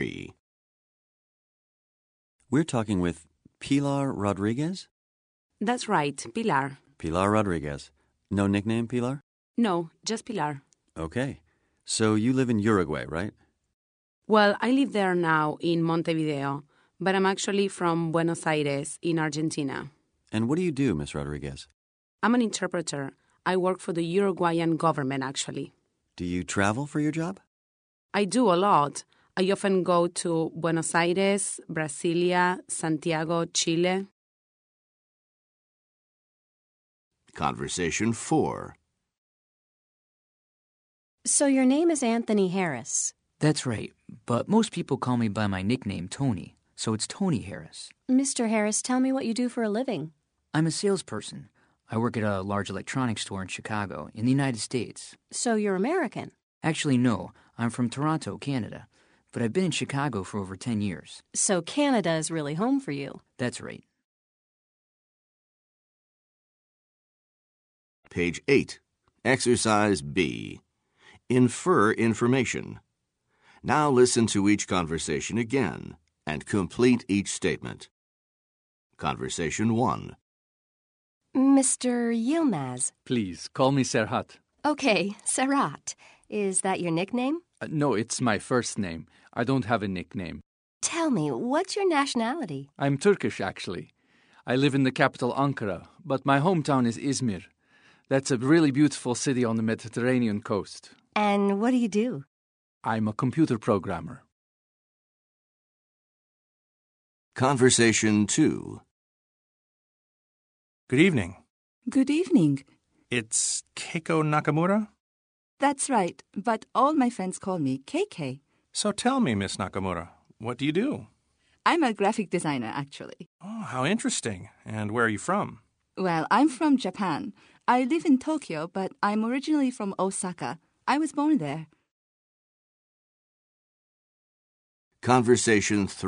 B. We're talking with Pilar Rodriguez? That's right, Pilar. Pilar Rodriguez. No nickname, Pilar? No, just Pilar. Okay. So you live in Uruguay, right? Well, I live there now in Montevideo, but I'm actually from Buenos Aires in Argentina. And what do you do, Miss Rodriguez? I'm an interpreter. I work for the Uruguayan government, actually. Do you travel for your job? I do a lot. I often go to Buenos Aires, Brasilia, Santiago, Chile. Conversation 4. So your name is Anthony Harris. That's right, but most people call me by my nickname, Tony, so it's Tony Harris. Mr. Harris, tell me what you do for a living. I'm a salesperson. I work at a large electronics store in Chicago, in the United States. So you're American. Actually, no. I'm from Toronto, Canada, but I've been in Chicago for over 10 years. So Canada is really home for you. That's right. Page 8. Exercise B. Infer information. Now listen to each conversation again and complete each statement. Conversation 1. Mr. Yilmaz. Please, call me Serhat. Okay, Serhat. Is that your nickname? No, it's my first name. I don't have a nickname. Tell me, what's your nationality? I'm Turkish, actually. I live in the capital, Ankara, but my hometown is Izmir. That's a really beautiful city on the Mediterranean coast. And what do you do? I'm a computer programmer. Conversation 2. Good evening. Good evening. It's Keiko Nakamura? That's right, but all my friends call me KK. So tell me, Miss Nakamura, what do you do? I'm a graphic designer, actually. Oh, how interesting. And where are you from? Well, I'm from Japan. I live in Tokyo, but I'm originally from Osaka. I was born there. Conversation 3.